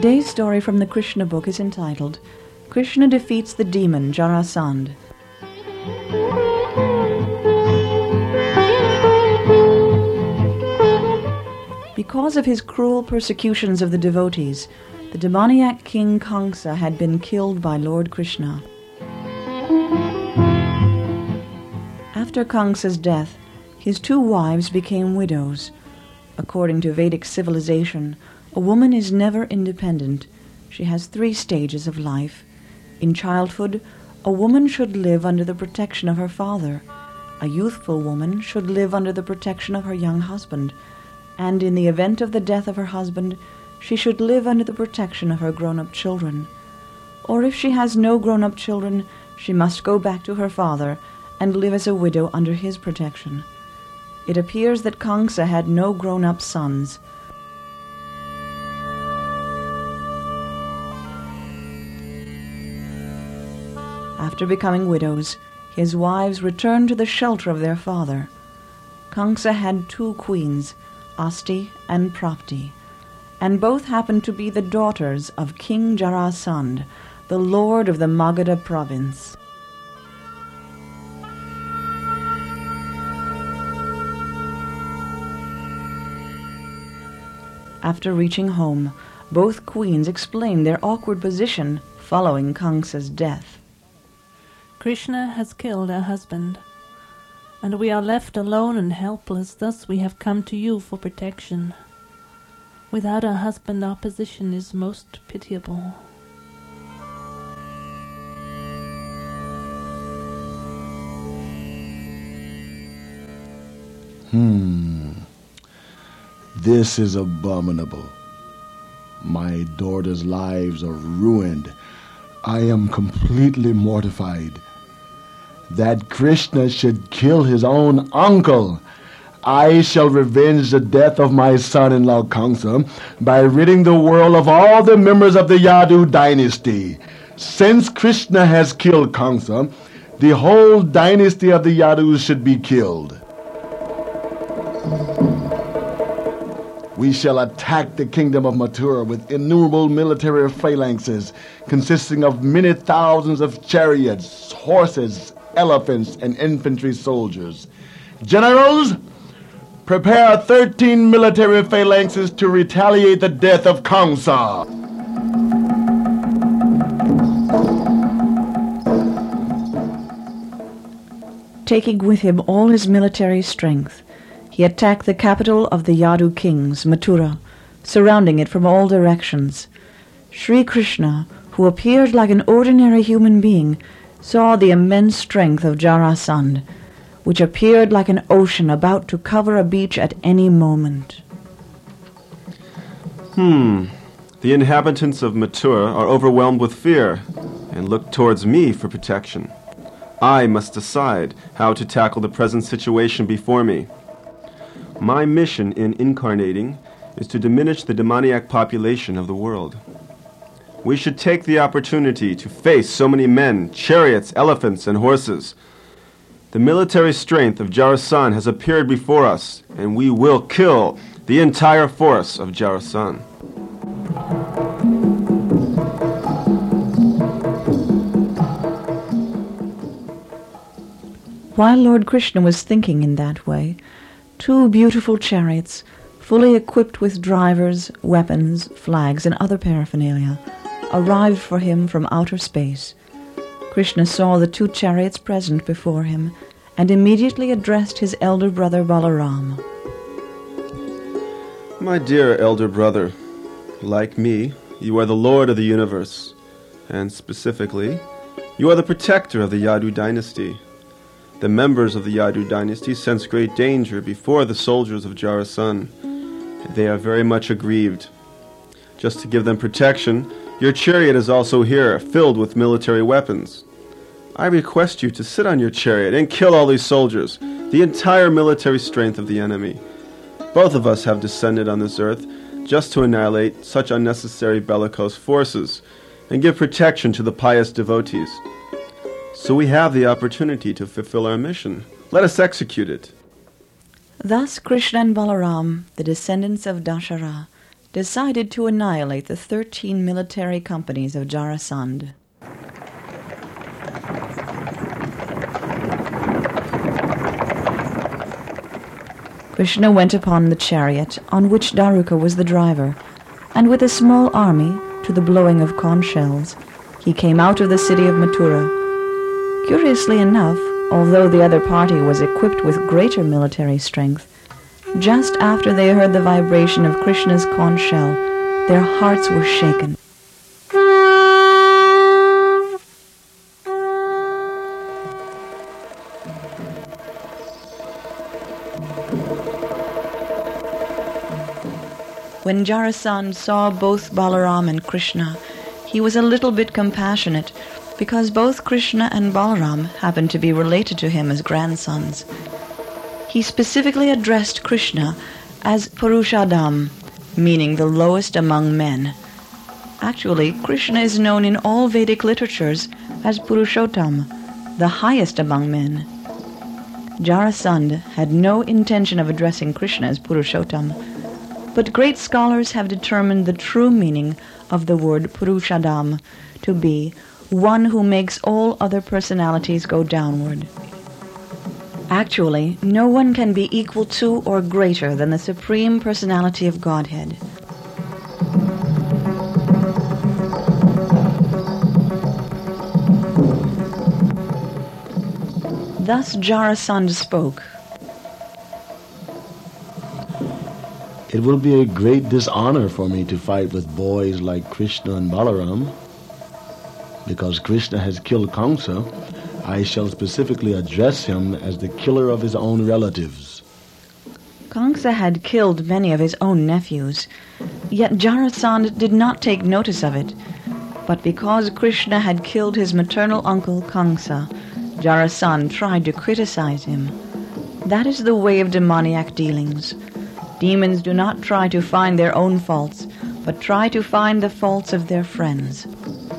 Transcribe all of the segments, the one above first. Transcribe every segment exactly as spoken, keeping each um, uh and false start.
Today's story from the Krishna book is entitled, Krishna Defeats the Demon Jarasandha. Because of his cruel persecutions of the devotees, the demoniac king Kamsa had been killed by Lord Krishna. After Kamsa's death, his two wives became widows. According to Vedic civilization, a woman is never independent. She has three stages of life. In childhood, a woman should live under the protection of her father. A youthful woman should live under the protection of her young husband. And in the event of the death of her husband, she should live under the protection of her grown-up children. Or if she has no grown-up children, she must go back to her father and live as a widow under his protection. It appears that Kamsa had no grown-up sons. After becoming widows, his wives returned to the shelter of their father. Kamsa had two queens, Asti and Prapti, and both happened to be the daughters of King Jarasandha, the lord of the Magadha province. After reaching home, both queens explained their awkward position following Kamsa's death. Krishna has killed our husband, and we are left alone and helpless. Thus we have come to you for protection. Without our husband, our position is most pitiable. Hmm. This is abominable. My daughters' lives are ruined. I am completely mortified. That Krishna should kill his own uncle. I shall revenge the death of my son-in-law Kamsa by ridding the world of all the members of the Yadu dynasty. Since Krishna has killed Kamsa, the whole dynasty of the Yadus should be killed. We shall attack the kingdom of Mathura with innumerable military phalanxes consisting of many thousands of chariots, horses, elephants, and infantry soldiers. Generals, prepare thirteen military phalanxes to retaliate the death of Kamsa. Taking with him all his military strength, he attacked the capital of the Yadu kings, Mathura, surrounding it from all directions. Sri Krishna, who appeared like an ordinary human being, saw the immense strength of Jarasandha, which appeared like an ocean about to cover a beach at any moment. Hmm. The inhabitants of Mathura are overwhelmed with fear and look towards me for protection. I must decide how to tackle the present situation before me. My mission in incarnating is to diminish the demoniac population of the world. We should take the opportunity to face so many men, chariots, elephants, and horses. The military strength of Jarasandha has appeared before us, and we will kill the entire force of Jarasandha. While Lord Krishna was thinking in that way, two beautiful chariots, fully equipped with drivers, weapons, flags, and other paraphernalia, arrived for him from outer space. Krishna saw the two chariots present before him, and immediately addressed his elder brother Balaram. My dear elder brother, like me, you are the lord of the universe, and specifically, you are the protector of the Yadu dynasty. The members of the Yadu dynasty sense great danger before the soldiers of Jarasandha. They are very much aggrieved. Just to give them protection, your chariot is also here, filled with military weapons. I request you to sit on your chariot and kill all these soldiers, the entire military strength of the enemy. Both of us have descended on this earth just to annihilate such unnecessary bellicose forces and give protection to the pious devotees. So we have the opportunity to fulfill our mission. Let us execute it. Thus Krishna and Balaram, the descendants of Dashara, decided to annihilate the thirteen military companies of Jarasandh. Krishna went upon the chariot on which Daruka was the driver, and with a small army, to the blowing of conch shells, he came out of the city of Mathura. Curiously enough, although the other party was equipped with greater military strength, just after they heard the vibration of Krishna's conch shell, their hearts were shaken. When Jarasandh saw both Balaram and Krishna, he was a little bit compassionate, because both Krishna and Balaram happened to be related to him as grandsons. He specifically addressed Krishna as Purushadam, meaning the lowest among men. Actually, Krishna is known in all Vedic literatures as Purushottam, the highest among men. Jarasandh had no intention of addressing Krishna as Purushottam, but great scholars have determined the true meaning of the word Purushadam to be one who makes all other personalities go downward. Actually, no one can be equal to or greater than the Supreme Personality of Godhead. Thus Jarasandh spoke. It will be a great dishonor for me to fight with boys like Krishna and Balaram. Because Krishna has killed Kamsa, I shall specifically address him as the killer of his own relatives. Kamsa had killed many of his own nephews, yet Jarasandh did not take notice of it. But because Krishna had killed his maternal uncle Kamsa, Jarasandh tried to criticize him. That is the way of demoniac dealings. Demons do not try to find their own faults, but try to find the faults of their friends.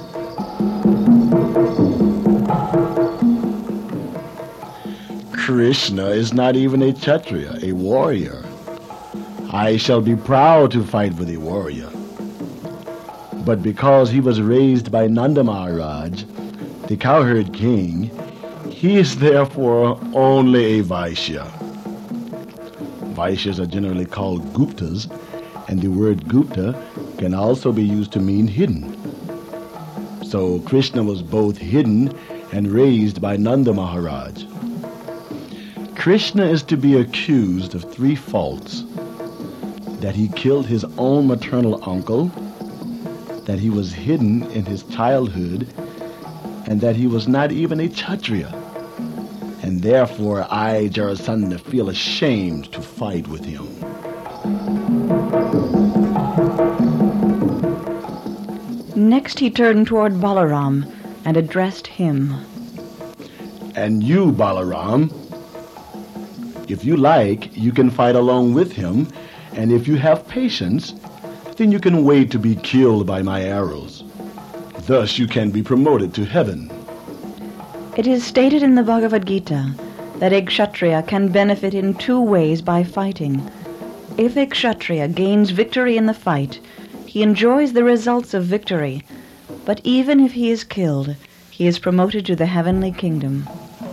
Krishna is not even a Kshatriya, a warrior. I shall be proud to fight with a warrior. But because he was raised by Nanda Maharaj, the cowherd king, he is therefore only a Vaishya. Vaishyas are generally called Guptas, and the word Gupta can also be used to mean hidden. So Krishna was both hidden and raised by Nanda Maharaj. Krishna is to be accused of three faults: that he killed his own maternal uncle, that he was hidden in his childhood, and that he was not even a Kshatriya. And therefore I, Jarasandha, feel ashamed to fight with him. Next he turned toward Balaram and addressed him. And you, Balaram, if you like, you can fight along with him, and if you have patience, then you can wait to be killed by my arrows. Thus you can be promoted to heaven. It is stated in the Bhagavad Gita that a Kshatriya can benefit in two ways by fighting. If a Kshatriya gains victory in the fight, he enjoys the results of victory, but even if he is killed, he is promoted to the heavenly kingdom.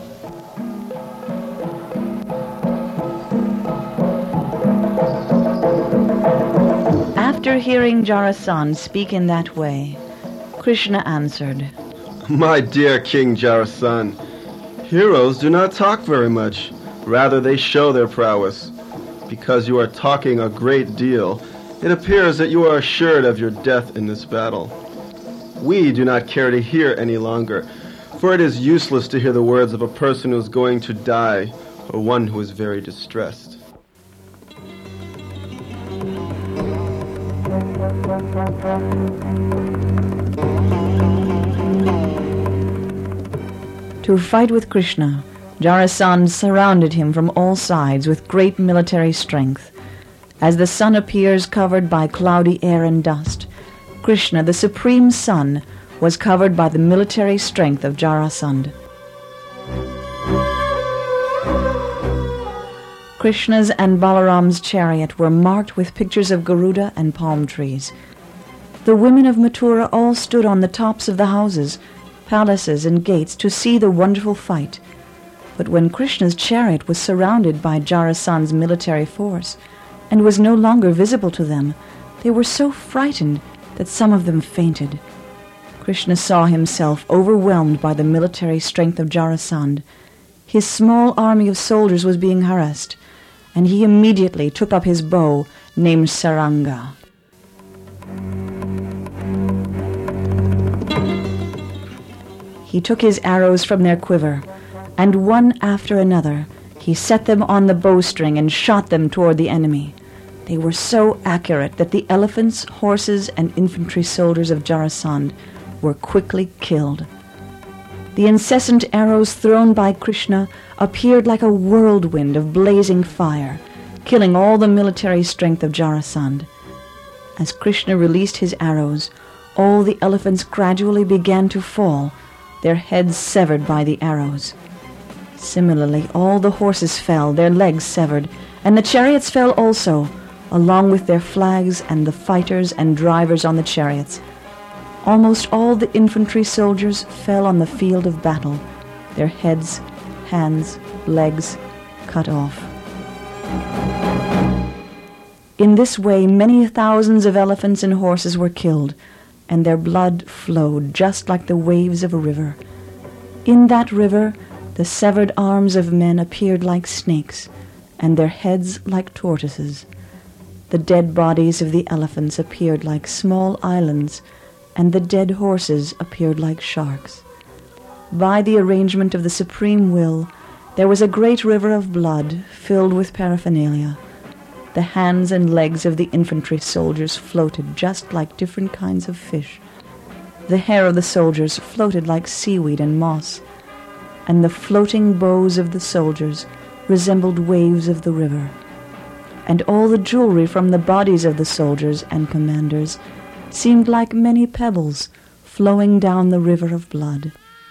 After hearing Jarasandh speak in that way, Krishna answered, My dear King Jarasandh, heroes do not talk very much. Rather, they show their prowess. Because you are talking a great deal, it appears that you are assured of your death in this battle. We do not care to hear any longer, for it is useless to hear the words of a person who is going to die, or one who is very distressed. To fight with Krishna, Jarasandh surrounded him from all sides with great military strength. As the sun appears covered by cloudy air and dust, Krishna, the supreme sun, was covered by the military strength of Jarasandh. Krishna's and Balaram's chariot were marked with pictures of Garuda and palm trees. The women of Mathura all stood on the tops of the houses, palaces, and gates to see the wonderful fight. But when Krishna's chariot was surrounded by Jarasandha's military force and was no longer visible to them, they were so frightened that some of them fainted. Krishna saw himself overwhelmed by the military strength of Jarasandha. His small army of soldiers was being harassed, and he immediately took up his bow, named Saranga. He took his arrows from their quiver, and one after another he set them on the bowstring and shot them toward the enemy. They were so accurate that the elephants, horses, and infantry soldiers of Jarasandha were quickly killed. The incessant arrows thrown by Krishna appeared like a whirlwind of blazing fire, killing all the military strength of Jarasandha. As Krishna released his arrows, all the elephants gradually began to fall, their heads severed by the arrows. Similarly, all the horses fell, their legs severed, and the chariots fell also, along with their flags and the fighters and drivers on the chariots. Almost all the infantry soldiers fell on the field of battle, their heads, hands, legs cut off. In this way, many thousands of elephants and horses were killed, and their blood flowed just like the waves of a river. In that river, the severed arms of men appeared like snakes, and their heads like tortoises. The dead bodies of the elephants appeared like small islands, and the dead horses appeared like sharks. By the arrangement of the supreme will, there was a great river of blood filled with paraphernalia. The hands and legs of the infantry soldiers floated just like different kinds of fish. The hair of the soldiers floated like seaweed and moss, and the floating bows of the soldiers resembled waves of the river. And all the jewelry from the bodies of the soldiers and commanders seemed like many pebbles flowing down the river of blood.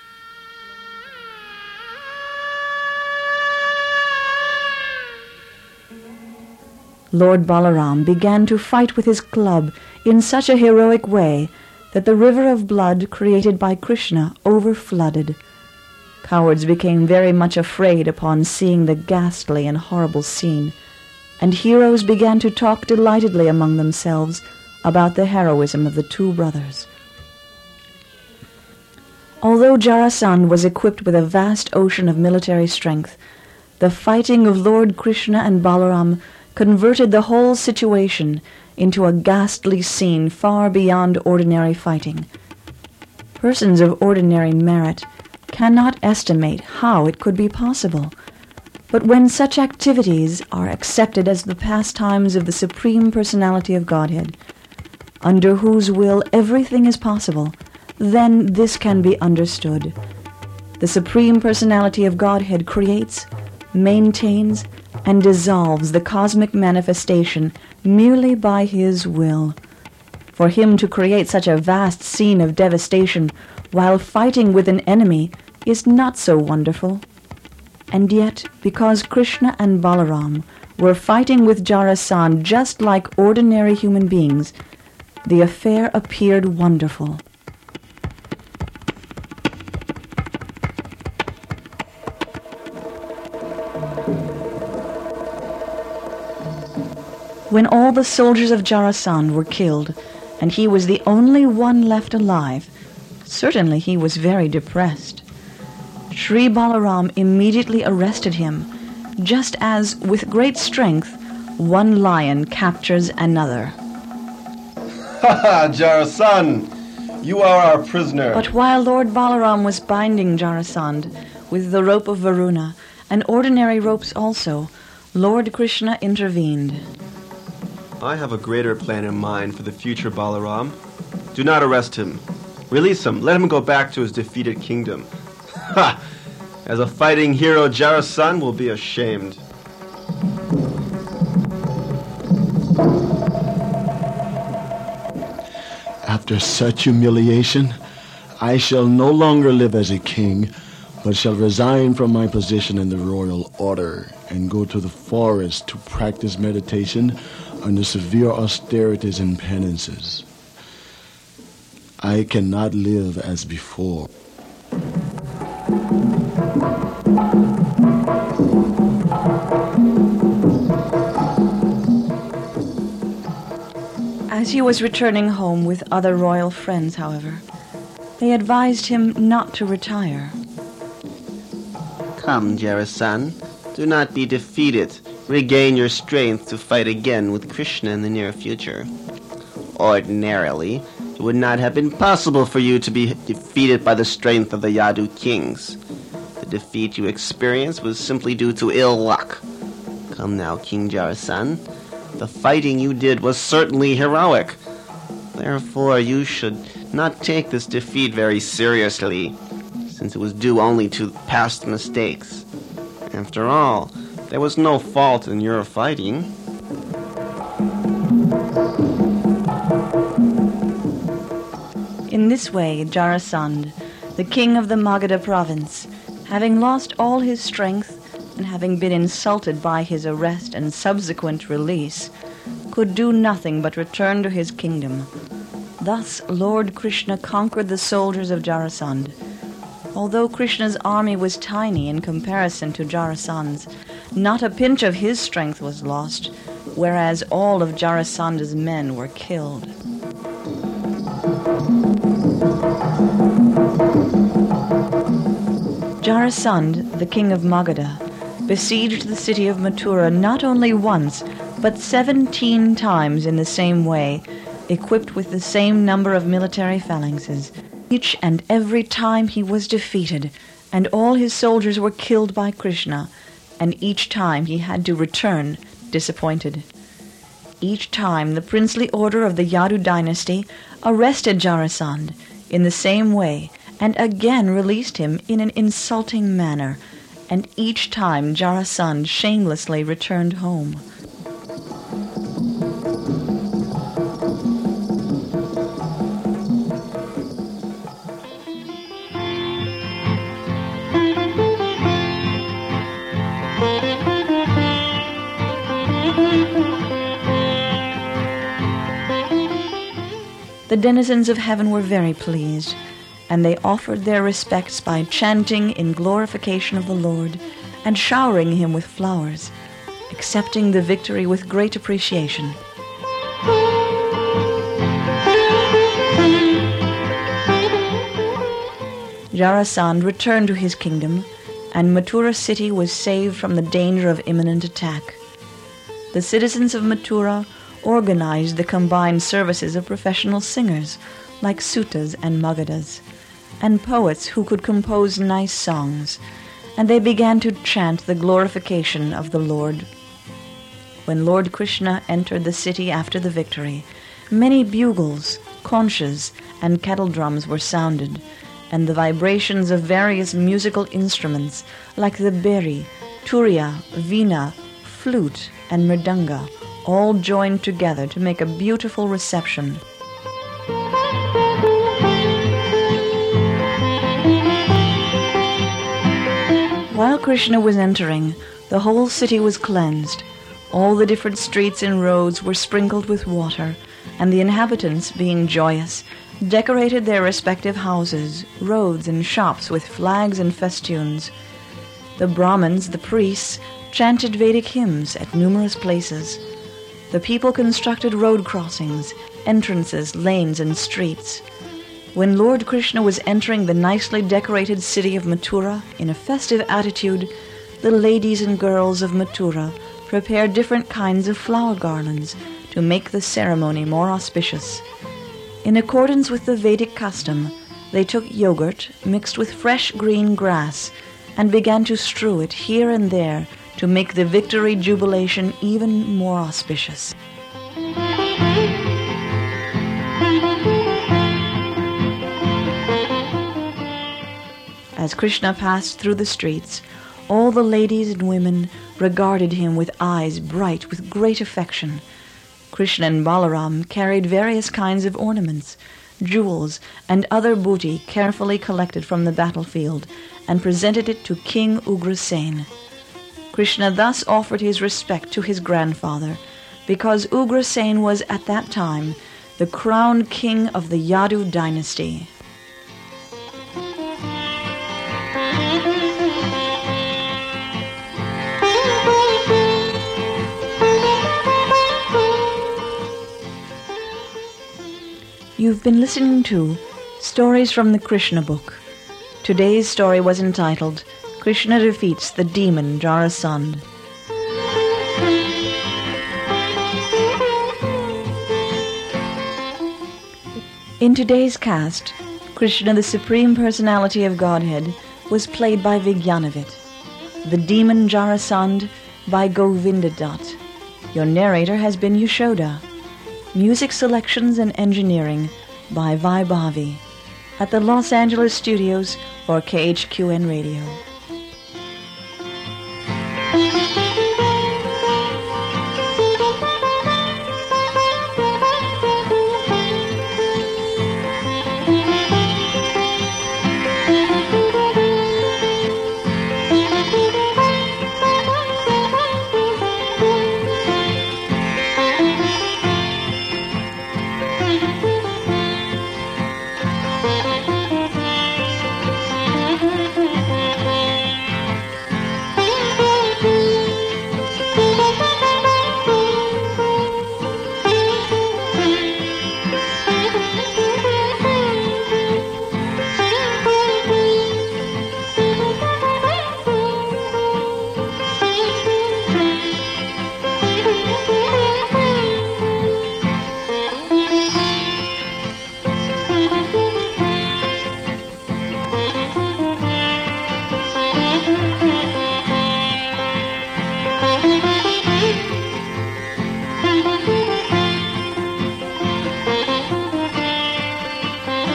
Lord Balaram began to fight with his club in such a heroic way that the river of blood created by Krishna overflooded. Cowards became very much afraid upon seeing the ghastly and horrible scene, and heroes began to talk delightedly among themselves about the heroism of the two brothers. Although Jarasandha was equipped with a vast ocean of military strength, the fighting of Lord Krishna and Balaram converted the whole situation into a ghastly scene far beyond ordinary fighting. Persons of ordinary merit cannot estimate how it could be possible, but when such activities are accepted as the pastimes of the Supreme Personality of Godhead, under whose will everything is possible, then this can be understood. The Supreme Personality of Godhead creates, maintains, and dissolves the cosmic manifestation merely by his will. For him to create such a vast scene of devastation while fighting with an enemy is not so wonderful. And yet, because Krishna and Balaram were fighting with Jarasandha just like ordinary human beings, the affair appeared wonderful. When all the soldiers of Jarasandha were killed, and he was the only one left alive, certainly he was very depressed. Sri Balaram immediately arrested him, just as, with great strength, one lion captures another. Ha ha, Jarasandha! You are our prisoner. But while Lord Balaram was binding Jarasandha with the rope of Varuna, and ordinary ropes also, Lord Krishna intervened. I have a greater plan in mind for the future, Balaram. Do not arrest him. Release him. Let him go back to his defeated kingdom. Ha! As a fighting hero, Jarasandha will be ashamed. After such humiliation, I shall no longer live as a king, but shall resign from my position in the royal order and go to the forest to practice meditation under severe austerities and penances. I cannot live as before. As he was returning home with other royal friends, however, they advised him not to retire. Come, Jarasan, do not be defeated. Regain your strength to fight again with Krishna in the near future. Ordinarily, it would not have been possible for you to be defeated by the strength of the Yadu kings. The defeat you experienced was simply due to ill luck. Come now, King Jarasan. The fighting you did was certainly heroic. Therefore, you should not take this defeat very seriously, since it was due only to past mistakes. After all, there was no fault in your fighting. In this way, Jarasandh, the king of the Magadha province, having lost all his strength and having been insulted by his arrest and subsequent release, could do nothing but return to his kingdom. Thus Lord Krishna conquered the soldiers of Jarasandh. Although Krishna's army was tiny in comparison to Jarasandh's, not a pinch of his strength was lost, whereas all of Jarasandha's men were killed. Jarasandh, the king of Magadha, besieged the city of Mathura not only once, but seventeen times in the same way, equipped with the same number of military phalanxes. Each and every time he was defeated, and all his soldiers were killed by Krishna, and each time he had to return disappointed. Each time the princely order of the Yadu dynasty arrested Jarasandh in the same way, and again released him in an insulting manner, and each time Jarasandh shamelessly returned home. The denizens of heaven were very pleased, and they offered their respects by chanting in glorification of the Lord and showering him with flowers, accepting the victory with great appreciation. Jarasandh returned to his kingdom, and Mathura city was saved from the danger of imminent attack. The citizens of Mathura organized the combined services of professional singers like Sutas and Magadhas, and poets who could compose nice songs, and they began to chant the glorification of the Lord. When Lord Krishna entered the city after the victory, many bugles, conchas, and kettle drums were sounded, and the vibrations of various musical instruments like the beri, turiya, veena, flute, and mridanga all joined together to make a beautiful reception. While Krishna was entering, the whole city was cleansed. All the different streets and roads were sprinkled with water, and the inhabitants, being joyous, decorated their respective houses, roads, and shops with flags and festoons. The Brahmins, the priests, chanted Vedic hymns at numerous places. The people constructed road crossings, entrances, lanes, and streets. When Lord Krishna was entering the nicely decorated city of Mathura in a festive attitude, the ladies and girls of Mathura prepared different kinds of flower garlands to make the ceremony more auspicious. In accordance with the Vedic custom, they took yogurt mixed with fresh green grass and began to strew it here and there to make the victory jubilation even more auspicious. As Krishna passed through the streets, all the ladies and women regarded him with eyes bright with great affection. Krishna and Balaram carried various kinds of ornaments, jewels, and other booty carefully collected from the battlefield, and presented it to King Ugrasen. Krishna thus offered his respect to his grandfather, because Ugrasen was at that time the crowned king of the Yadu dynasty. You've been listening to Stories from the Krishna Book. Today's story was entitled Krishna Defeats the Demon Jarasandha. In today's cast, Krishna, the Supreme Personality of Godhead, was played by Vigyanavit. The Demon Jarasandha by Govinda Dutt. Your narrator has been Yashoda. Music selections and engineering by Vaibhavi at the Los Angeles studios for K H Q N Radio.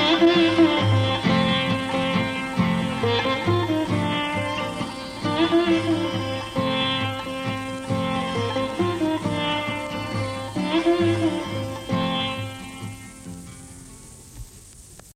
Thank you.